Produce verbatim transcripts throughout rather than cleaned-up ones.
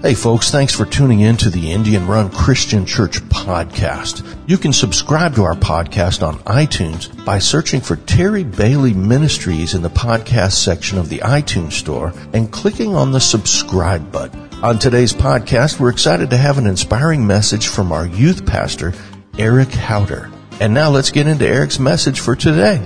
Hey folks, thanks for tuning in to the Indian Run Christian Church podcast. You can subscribe to our podcast on iTunes by searching for Terry Bailey Ministries in the podcast section of the iTunes store and clicking on the subscribe button. On today's podcast, we're excited to have an inspiring message from our youth pastor, Eric Howder. And now let's get into Eric's message for today.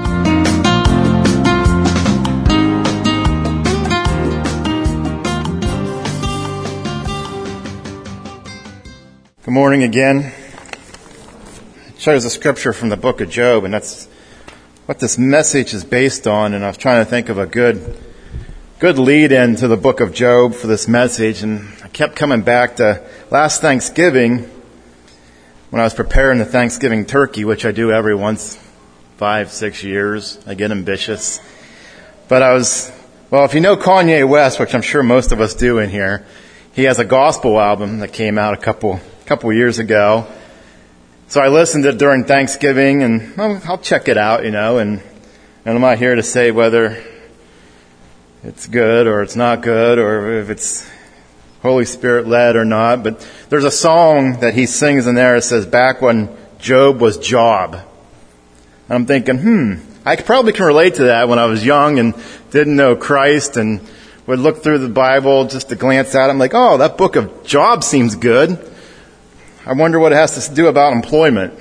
Good morning again. It shows a scripture from the book of Job, and that's what this message is based on. And I was trying to think of a good, good lead in to the book of Job for this message, and I kept coming back to last Thanksgiving when I was preparing the Thanksgiving turkey, which I do every once, five, six years. I get ambitious. But I was, well, if you know Kanye West, which I'm sure most of us do in here, he has a gospel album that came out a couple couple years ago. So I listened to it during Thanksgiving, and well, I'll check it out, you know, and, and I'm not here to say whether it's good or it's not good or if it's Holy Spirit led or not, but there's a song that he sings in there that says, back when Job was Job. And I'm thinking, hmm, I probably can relate to that when I was young and didn't know Christ and would look through the Bible just to glance at it. I'm like, oh, that book of Job seems good. I wonder what it has to do about employment.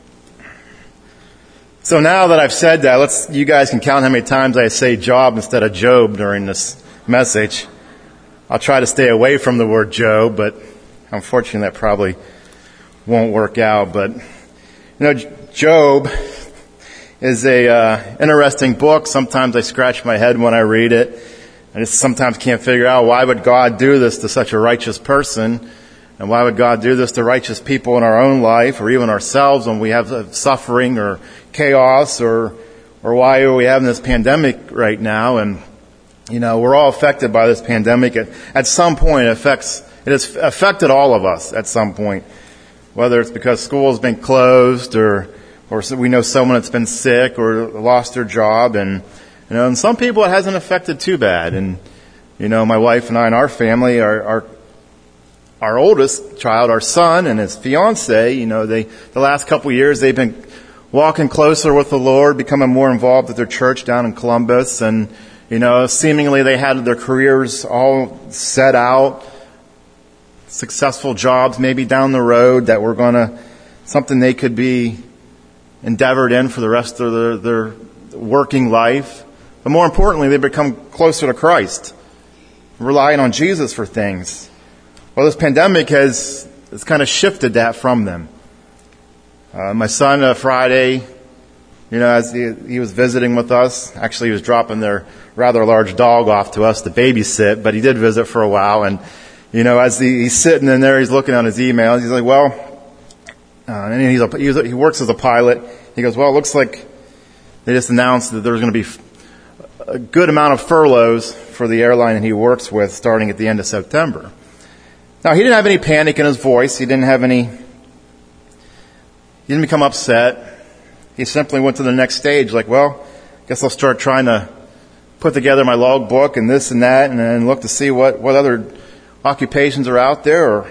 So now that I've said that, let's, you guys can count how many times I say Job instead of Job during this message. I'll try to stay away from the word Job, but unfortunately that probably won't work out. But, you know, Job is a uh, interesting book. Sometimes I scratch my head when I read it. I just sometimes can't figure out why would God do this to such a righteous person? And why would God do this to righteous people in our own life or even ourselves when we have suffering or chaos, or or why are we having this pandemic right now? And, you know, we're all affected by this pandemic. At, at some point, it affects, it has affected all of us at some point. Whether it's because school's been closed or, or we know someone that's been sick or lost their job. And, you know, and some people it hasn't affected too bad. And, you know, my wife and I and our family are, are Our oldest child, our son, and his fiance, you know, they, the last couple of years, they've been walking closer with the Lord, becoming more involved with their church down in Columbus. And, you know, seemingly they had their careers all set out, successful jobs maybe down the road that were going to, something they could be endeavored in for the rest of their, their working life. But more importantly, they become closer to Christ, relying on Jesus for things. Well, this pandemic has, has kind of shifted that from them. Uh, my son, uh, Friday, you know, as he, he was visiting with us, actually he was dropping their rather large dog off to us to babysit, but he did visit for a while. And, you know, as he, he's sitting in there, he's looking on his emails. He's like, well, uh, and he's a, he's a, he works as a pilot. He goes, well, it looks like they just announced that there's going to be a good amount of furloughs for the airline that he works with starting at the end of September. Now, he didn't have any panic in his voice. He didn't have any, he didn't become upset. He simply went to the next stage, like, well, I guess I'll start trying to put together my log book and this and that, and then look to see what, what other occupations are out there or,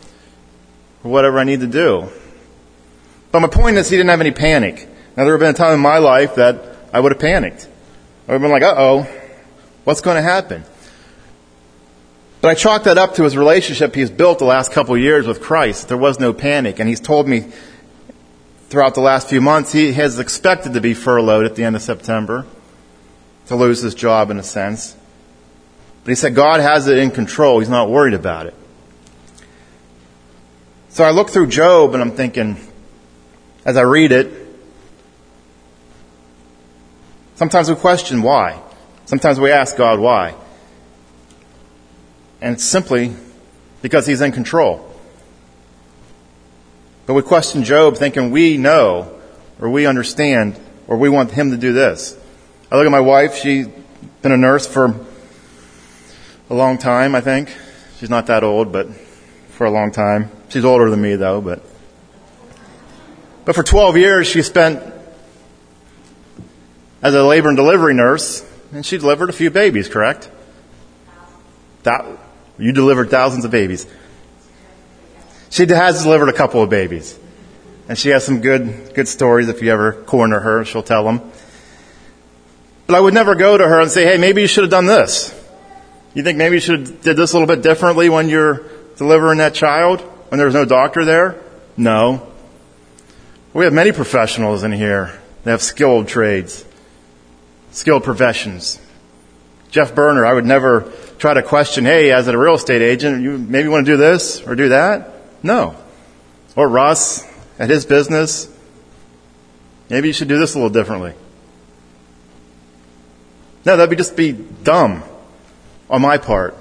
or whatever I need to do. But my point is, he didn't have any panic. Now, there have been a time in my life that I would have panicked. I would have been like, uh-oh, what's going to happen? But I chalk that up to his relationship he's built the last couple of years with Christ. There was no panic. And he's told me throughout the last few months he has expected to be furloughed at the end of September, to lose his job in a sense. But he said God has it in control. He's not worried about it. So I look through Job and I'm thinking, as I read it, sometimes we question why. Sometimes we ask God why. And it's simply because he's in control. But we question Job thinking we know, or we understand, or we want him to do this. I look at my wife. She's been a nurse for a long time, I think. She's not that old, but for a long time. She's older than me, though. But but for twelve years, she spent as a labor and delivery nurse, and she delivered a few babies, correct? That You delivered thousands of babies. She has delivered a couple of babies. And she has some good good stories. If you ever corner her, she'll tell them. But I would never go to her and say, hey, maybe you should have done this. You think maybe you should have did this a little bit differently when you're delivering that child? When there was no doctor there? No. We have many professionals in here that have skilled trades, skilled professions. Jeff Berner, I would never try to question, hey, as a real estate agent, you maybe want to do this or do that? No. Or Russ, at his business, maybe you should do this a little differently. No, that'd be just be dumb on my part.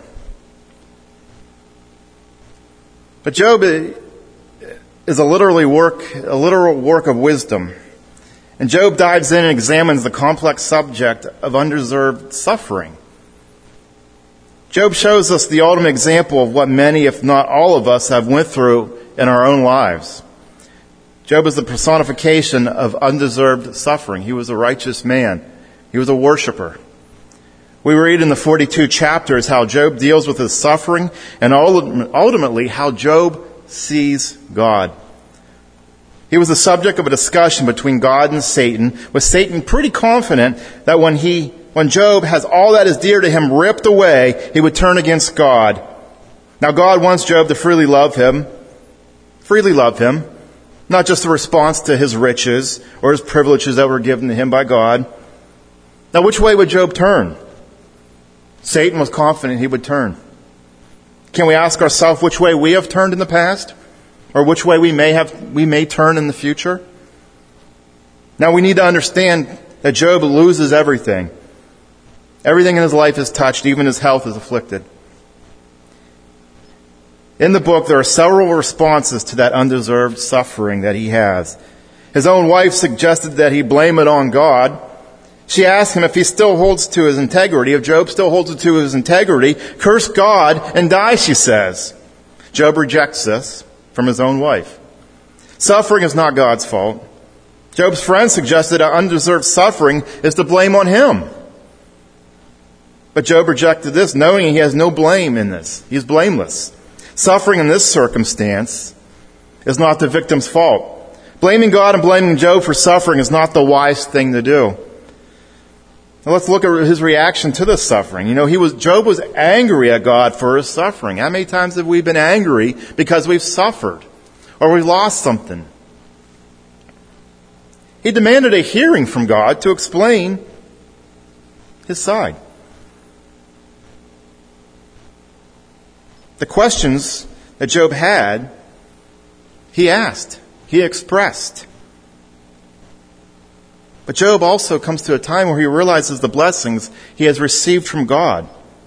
But Job is a literally work, a literal work of wisdom. And Job dives in and examines the complex subject of undeserved suffering. Job shows us the ultimate example of what many, if not all of us, have went through in our own lives. Job is the personification of undeserved suffering. He was a righteous man. He was a worshiper. We read in the forty-two chapters how Job deals with his suffering and ultimately how Job sees God. He was the subject of a discussion between God and Satan, with Satan pretty confident that when he, when Job has all that is dear to him ripped away, he would turn against God. Now God wants Job to freely love him, freely love him, not just a response to his riches or his privileges that were given to him by God. Now which way would Job turn? Satan was confident he would turn. Can we ask ourselves which way we have turned in the past? Or which way we may have, we may turn in the future? Now we need to understand that Job loses everything. Everything in his life is touched, even his health is afflicted. In the book, there are several responses to that undeserved suffering that he has. His own wife suggested that he blame it on God. She asked him if he still holds to his integrity. If Job still holds to his integrity, curse God and die, she says. Job rejects this from his own wife. Suffering is not God's fault. Job's friend suggested that undeserved suffering is to blame on him. But Job rejected this, knowing he has no blame in this. He's blameless. Suffering in this circumstance is not the victim's fault. Blaming God and blaming Job for suffering is not the wise thing to do. Now let's look at his reaction to this suffering. You know, he was Job was angry at God for his suffering. How many times have we been angry because we've suffered or we've lost something? He demanded a hearing from God to explain his side. The questions that Job had, he asked, he expressed. But Job also comes to a time where he realizes the blessings he has received from God.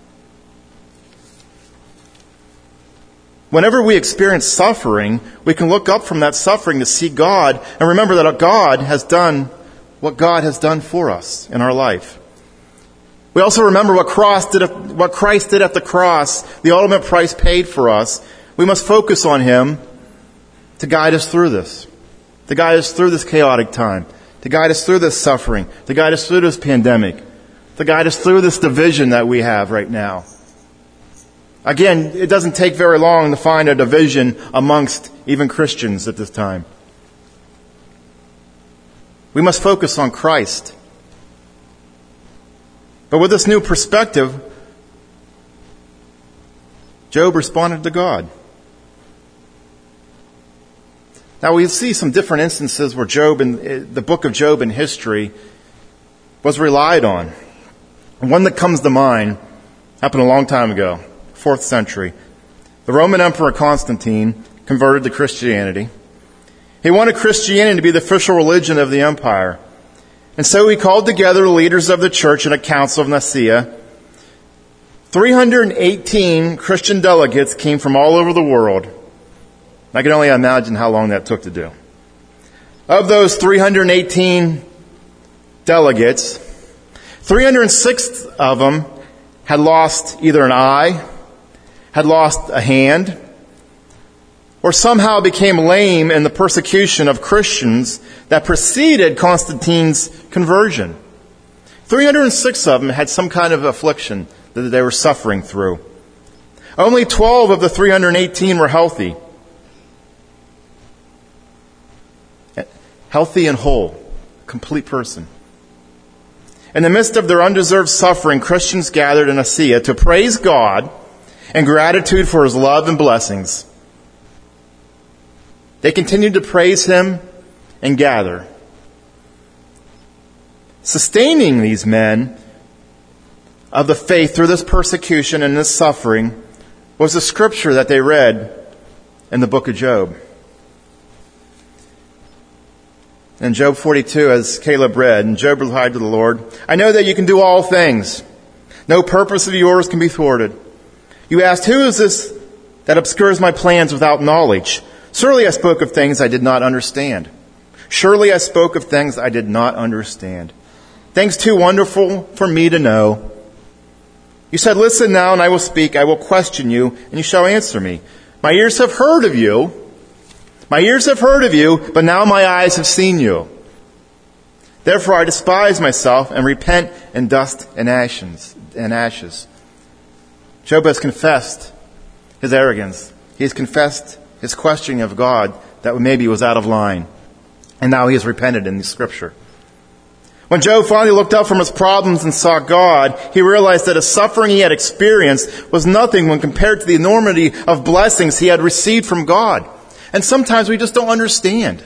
Whenever we experience suffering, we can look up from that suffering to see God and remember that God has done what God has done for us in our life. We also remember what Christ did at, what Christ did at the cross, the ultimate price paid for us. We must focus on Him to guide us through this, to guide us through this chaotic time, to guide us through this suffering, to guide us through this pandemic, to guide us through this division that we have right now. Again, it doesn't take very long to find a division amongst even Christians at this time. We must focus on Christ. But with this new perspective, Job responded to God. Now we see some different instances where Job, in the book of Job in history, was relied on. One that comes to mind happened a long time ago, fourth century. The Roman Emperor Constantine converted to Christianity. He wanted Christianity to be the official religion of the empire. And so he called together the leaders of the church in a council of Nicaea. three hundred eighteen Christian delegates came from all over the world. I can only imagine how long that took to do. Of those three hundred eighteen delegates, three hundred six of them had lost either an eye, had lost a hand, or somehow became lame in the persecution of Christians that preceded Constantine's conversion. three hundred six of them had some kind of affliction that they were suffering through. Only twelve of the three hundred eighteen were healthy. Healthy and whole. Complete person. In the midst of their undeserved suffering, Christians gathered in Achaia to praise God in gratitude for His love and blessings. They continued to praise Him and gather. Sustaining these men of the faith through this persecution and this suffering was the scripture that they read in the book of Job. In Job forty-two, as Caleb read, and Job replied to the Lord, I know that you can do all things. No purpose of yours can be thwarted. You asked, who is this that obscures my plans without knowledge? Surely I spoke of things I did not understand. Surely I spoke of things I did not understand. Things too wonderful for me to know. You said, listen now, and I will speak. I will question you, and you shall answer me. My ears have heard of you. My ears have heard of you, but now my eyes have seen you. Therefore I despise myself and repent in dust and ashes. And ashes. Job has confessed his arrogance. He has confessed his questioning of God that maybe was out of line. And now he has repented in the scripture. When Job finally looked up from his problems and saw God, he realized that the suffering he had experienced was nothing when compared to the enormity of blessings he had received from God. And sometimes we just don't understand.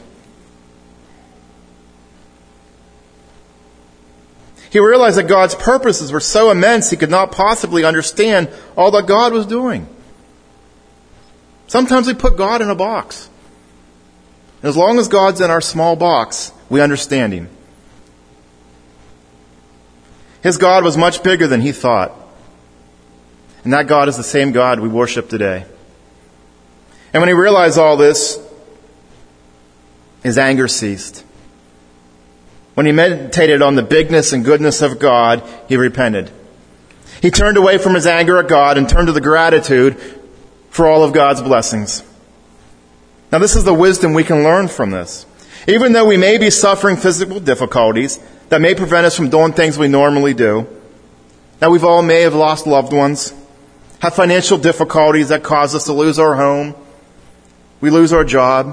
He realized that God's purposes were so immense he could not possibly understand all that God was doing. Sometimes we put God in a box. And as long as God's in our small box, we understand Him. His God was much bigger than he thought. And that God is the same God we worship today. And when he realized all this, his anger ceased. When he meditated on the bigness and goodness of God, he repented. He turned away from his anger at God and turned to the gratitude for all of God's blessings. Now this is the wisdom we can learn from this. Even though we may be suffering physical difficulties that may prevent us from doing things we normally do, that we've all may have lost loved ones, have financial difficulties that cause us to lose our home, we lose our job,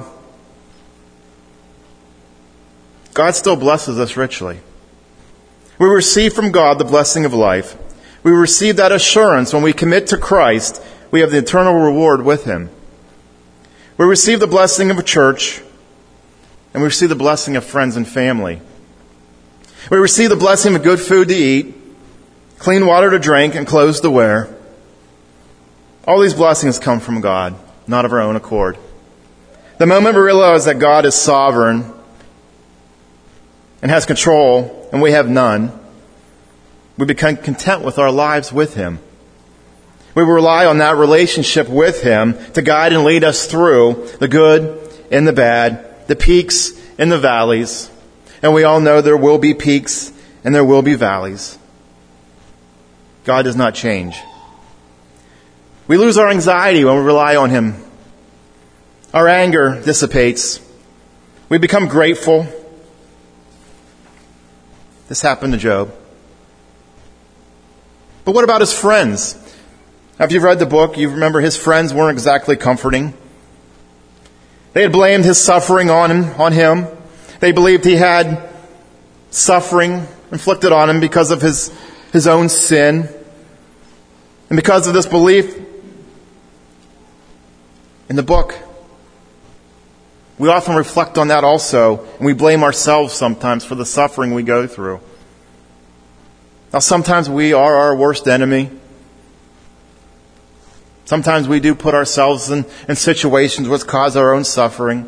God still blesses us richly. We receive from God the blessing of life. We receive that assurance when we commit to Christ, we have the eternal reward with Him. We receive the blessing of a church, and we receive the blessing of friends and family. We receive the blessing of good food to eat, clean water to drink, and clothes to wear. All these blessings come from God, not of our own accord. The moment we realize that God is sovereign and has control, and we have none, we become content with our lives with Him. We rely on that relationship with Him to guide and lead us through the good and the bad, the peaks and the valleys. And we all know there will be peaks and there will be valleys. God does not change. We lose our anxiety when we rely on Him. Our anger dissipates. We become grateful. This happened to Job. But what about his friends? After you've read the book, you remember his friends weren't exactly comforting. They had blamed his suffering on him, on him. They believed he had suffering inflicted on him because of his, his own sin. And because of this belief in the book, we often reflect on that also, and we blame ourselves sometimes for the suffering we go through. Now, sometimes we are our worst enemy. Sometimes we do put ourselves in, in situations which cause our own suffering.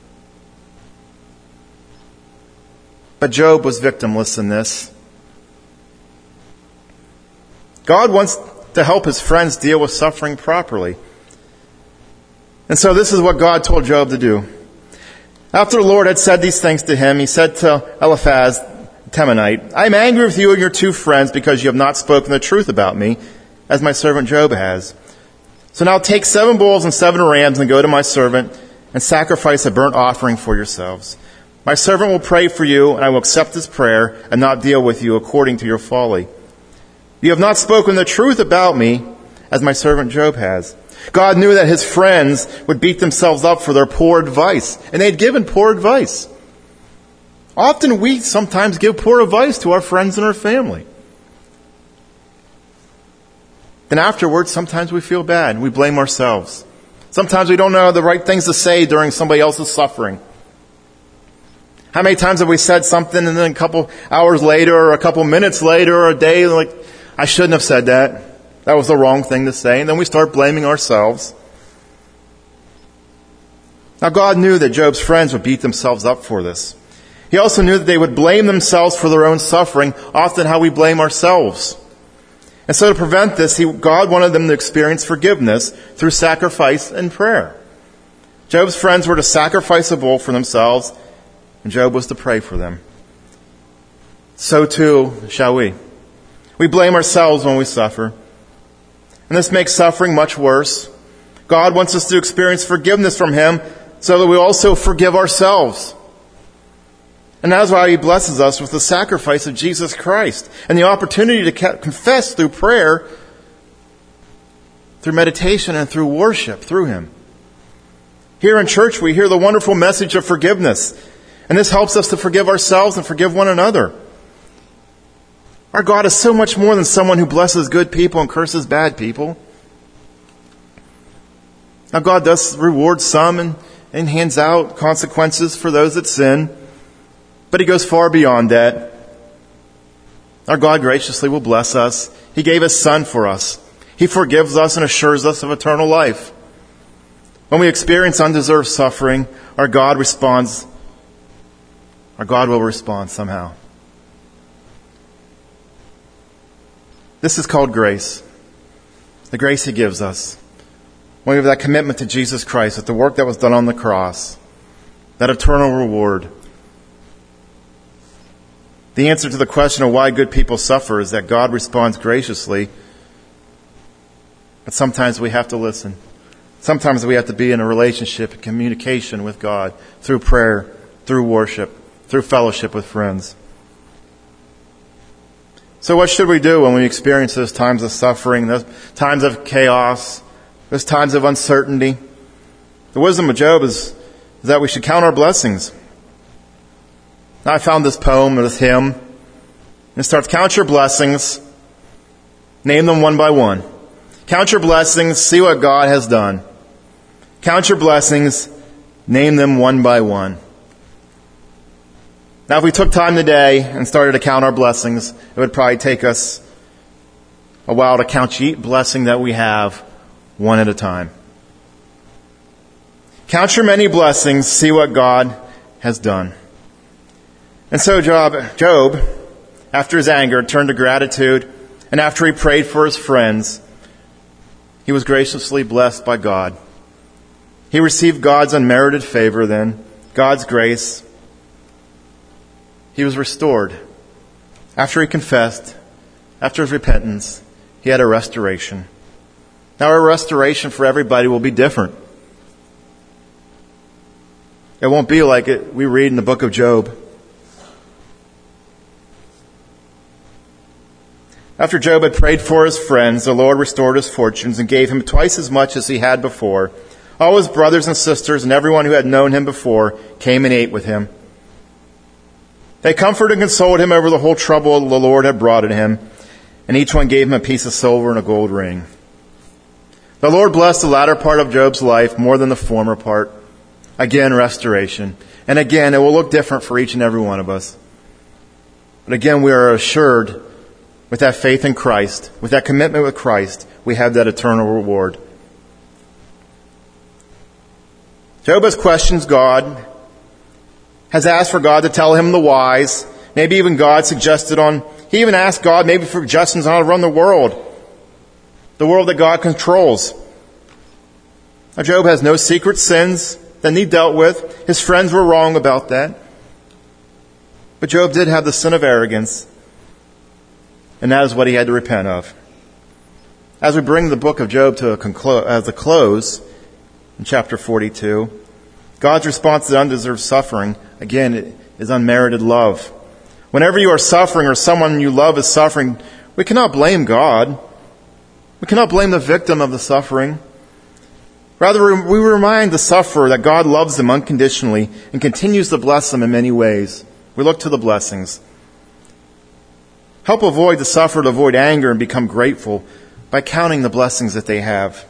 But Job was victimless in this. God wants to help his friends deal with suffering properly. And so this is what God told Job to do. After the Lord had said these things to him, he said to Eliphaz the Temanite, I am angry with you and your two friends because you have not spoken the truth about me, as my servant Job has. So now take seven bulls and seven rams and go to my servant and sacrifice a burnt offering for yourselves. My servant will pray for you, and I will accept his prayer and not deal with you according to your folly. You have not spoken the truth about me, as my servant Job has. God knew that his friends would beat themselves up for their poor advice, and they had given poor advice. Often we sometimes give poor advice to our friends and our family. Then afterwards, sometimes we feel bad. We blame ourselves. Sometimes we don't know the right things to say during somebody else's suffering. How many times have we said something and then a couple hours later or a couple minutes later or a day, like, I shouldn't have said that. That was the wrong thing to say. And then we start blaming ourselves. Now God knew that Job's friends would beat themselves up for this. He also knew that they would blame themselves for their own suffering, often how we blame ourselves. And so to prevent this, he, God wanted them to experience forgiveness through sacrifice and prayer. Job's friends were to sacrifice a bull for themselves, and Job was to pray for them. So too shall we. We blame ourselves when we suffer. And this makes suffering much worse. God wants us to experience forgiveness from Him so that we also forgive ourselves. And that's why He blesses us with the sacrifice of Jesus Christ and the opportunity to confess through prayer, through meditation, and through worship through Him. Here in church, we hear the wonderful message of forgiveness. And this helps us to forgive ourselves and forgive one another. Our God is so much more than someone who blesses good people and curses bad people. Now God does reward some and, and hands out consequences for those that sin. But He goes far beyond that. Our God graciously will bless us. He gave His Son for us. He forgives us and assures us of eternal life. When we experience undeserved suffering, our God responds. Our God will respond somehow. This is called grace. The grace He gives us. When we have that commitment to Jesus Christ, with the work that was done on the cross, that eternal reward. The answer to the question of why good people suffer is that God responds graciously, but sometimes we have to listen. Sometimes we have to be in a relationship and communication with God through prayer, through worship, through fellowship with friends. So what should we do when we experience those times of suffering, those times of chaos, those times of uncertainty? The wisdom of Job is, is that we should count our blessings. Now I found this poem, this hymn, and it starts, count your blessings, name them one by one. Count your blessings, see what God has done. Count your blessings, name them one by one. Now if we took time today and started to count our blessings, it would probably take us a while to count each blessing that we have one at a time. Count your many blessings, see what God has done. And so Job, Job, after his anger, turned to gratitude, and after he prayed for his friends, he was graciously blessed by God. He received God's unmerited favor then, God's grace. He was restored. After he confessed, after his repentance, he had a restoration. Now our restoration for everybody will be different. It won't be like it we read in the book of Job. After Job had prayed for his friends, the Lord restored his fortunes and gave him twice as much as he had before. All his brothers and sisters and everyone who had known him before came and ate with him. They comforted and consoled him over the whole trouble the Lord had brought on him, and each one gave him a piece of silver and a gold ring. The Lord blessed the latter part of Job's life more than the former part. Again, restoration. And again, it will look different for each and every one of us. But again, we are assured with that faith in Christ, with that commitment with Christ, we have that eternal reward. Job has questioned God, has asked for God to tell him the whys. Maybe even God suggested on, he even asked God maybe for suggestions on how to run the world. The world that God controls. Now Job has no secret sins that need dealt with. His friends were wrong about that. But Job did have the sin of arrogance. And that is what he had to repent of. As we bring the book of Job to a, conclo- as a close, in chapter forty-two, God's response to undeserved suffering, again, is unmerited love. Whenever you are suffering or someone you love is suffering, we cannot blame God. We cannot blame the victim of the suffering. Rather, we remind the sufferer that God loves them unconditionally and continues to bless them in many ways. We look to the blessings. Help avoid the sufferer to avoid anger and become grateful by counting the blessings that they have.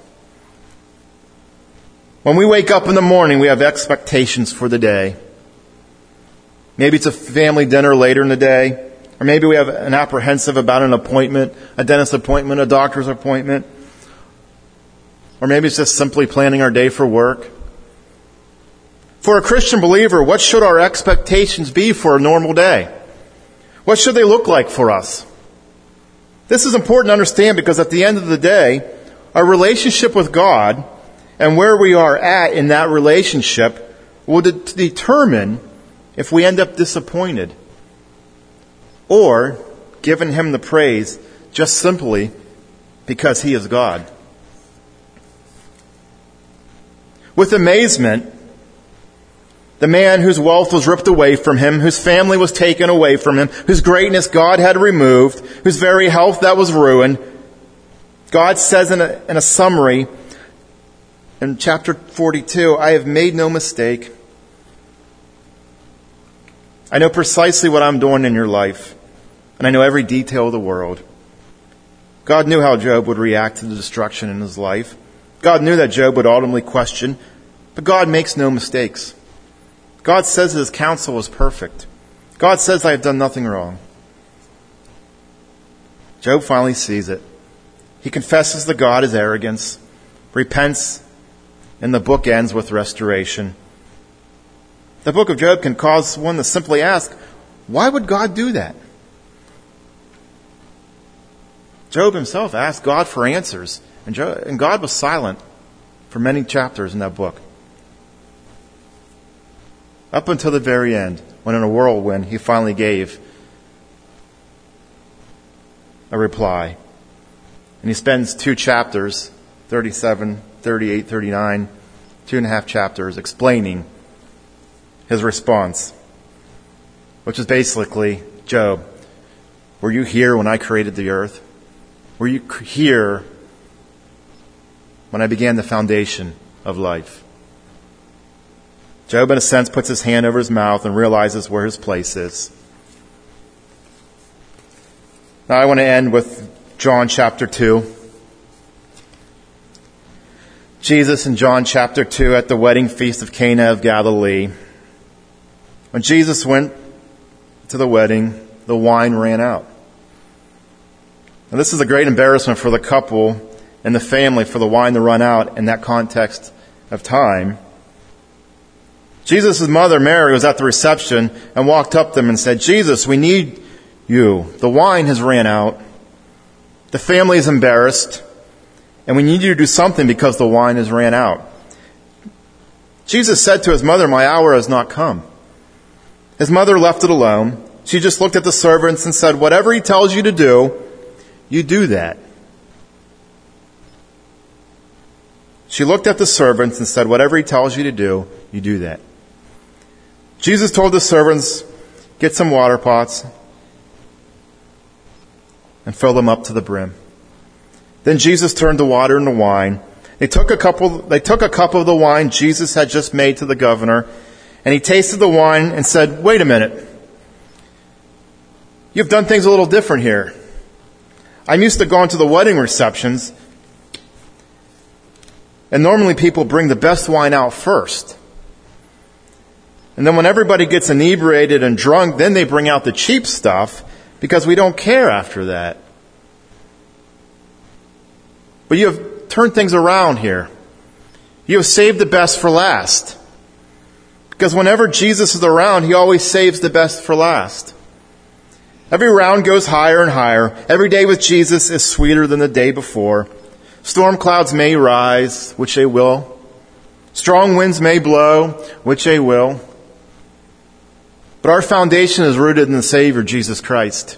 When we wake up in the morning, we have expectations for the day. Maybe it's a family dinner later in the day, or maybe we have an apprehensive about an appointment, a dentist appointment, a doctor's appointment, or maybe it's just simply planning our day for work. For a Christian believer, what should our expectations be for a normal day? What should they look like for us? This is important to understand because at the end of the day, our relationship with God and where we are at in that relationship will de- determine if we end up disappointed or giving Him the praise just simply because He is God. With amazement, the man whose wealth was ripped away from him, whose family was taken away from him, whose greatness God had removed, whose very health that was ruined, God says in a, in a summary in chapter forty-two, I have made no mistake. I know precisely what I'm doing in your life, and I know every detail of the world. God knew how Job would react to the destruction in his life. God knew that Job would ultimately question, but God makes no mistakes. God says that His counsel is perfect. God says I have done nothing wrong. Job finally sees it. He confesses to God his arrogance, repents, and the book ends with restoration. The book of Job can cause one to simply ask, why would God do that? Job himself asked God for answers, and, Job, and God was silent for many chapters in that book. Up until the very end, when in a whirlwind he finally gave a reply. And he spends two chapters, thirty-seven, thirty-eight, thirty-nine, two and a half chapters, explaining his response, which is basically, Job, were you here when I created the earth? Were you here when I began the foundation of life? Job, in a sense, puts his hand over his mouth and realizes where his place is. Now I want to end with John chapter two. Jesus in John chapter two at the wedding feast of Cana of Galilee. When Jesus went to the wedding, the wine ran out. Now this is a great embarrassment for the couple and the family for the wine to run out in that context of time. Jesus' mother, Mary, was at the reception and walked up to them and said, Jesus, we need you. The wine has ran out. The family is embarrassed. And we need you to do something because the wine has ran out. Jesus said to his mother, my hour has not come. His mother left it alone. She just looked at the servants and said, whatever he tells you to do, you do that. She looked at the servants and said, whatever he tells you to do, you do that. Jesus told the servants, get some water pots and fill them up to the brim. Then Jesus turned the water into wine. They took a couple, they took a cup of the wine Jesus had just made to the governor, and he tasted the wine and said, wait a minute. You've done things a little different here. I'm used to going to the wedding receptions, and normally people bring the best wine out first. And then when everybody gets inebriated and drunk, then they bring out the cheap stuff because we don't care after that. But you have turned things around here. You have saved the best for last. Because whenever Jesus is around, He always saves the best for last. Every round goes higher and higher. Every day with Jesus is sweeter than the day before. Storm clouds may rise, which they will. Strong winds may blow, which they will. But our foundation is rooted in the Savior, Jesus Christ.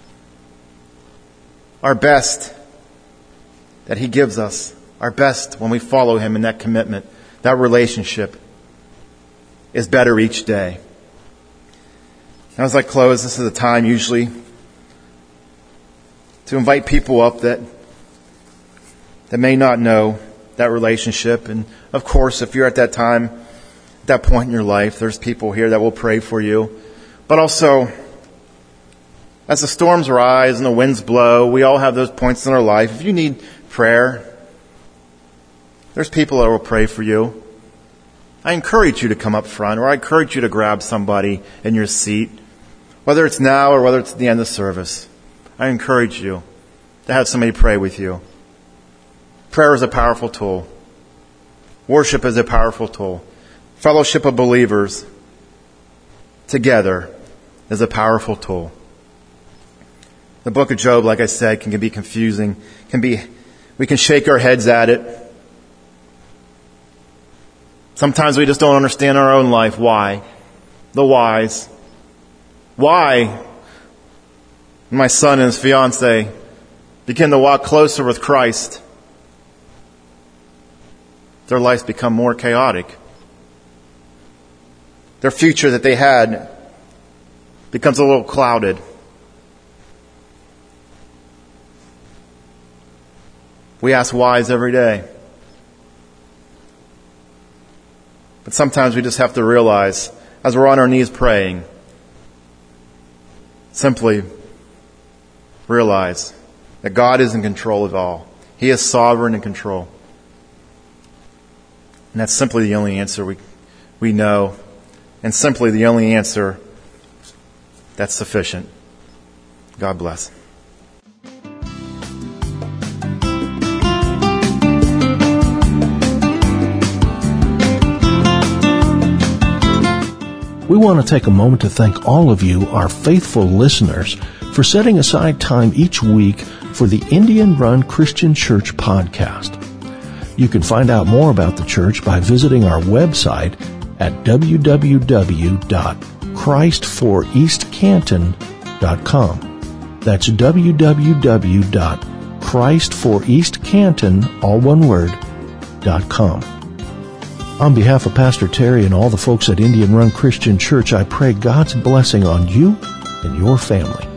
Our best that He gives us, our best when we follow Him in that commitment, that relationship, is better each day. Now, as I close, this is a time usually to invite people up that that may not know that relationship. And of course, if you're at that time, at that point in your life, there's people here that will pray for you. But also, as the storms rise and the winds blow, we all have those points in our life. If you need prayer, there's people that will pray for you. I encourage you to come up front, or I encourage you to grab somebody in your seat, whether it's now or whether it's at the end of service. I encourage you to have somebody pray with you. Prayer is a powerful tool. Worship is a powerful tool. Fellowship of believers together is a powerful tool. The book of Job, like I said, can be confusing. Can be, we can shake our heads at it. Sometimes we just don't understand our own life. Why? The whys. Why my son and his fiancée begin to walk closer with Christ, their lives become more chaotic. Their future that they had becomes a little clouded. We ask whys every day. But sometimes we just have to realize, as we're on our knees praying, simply realize that God is in control of all. He is sovereign and control. And that's simply the only answer we, we know, and simply the only answer that's sufficient. God bless. We want to take a moment to thank all of you, our faithful listeners, for setting aside time each week for the Indian Run Christian Church podcast. You can find out more about the church by visiting our website at w w w dot christ for east canton dot com. That's w w w dot christ for east canton, all one word, dot com. On behalf of Pastor Terry and all the folks at Indian Run Christian Church, I pray God's blessing on you and your family.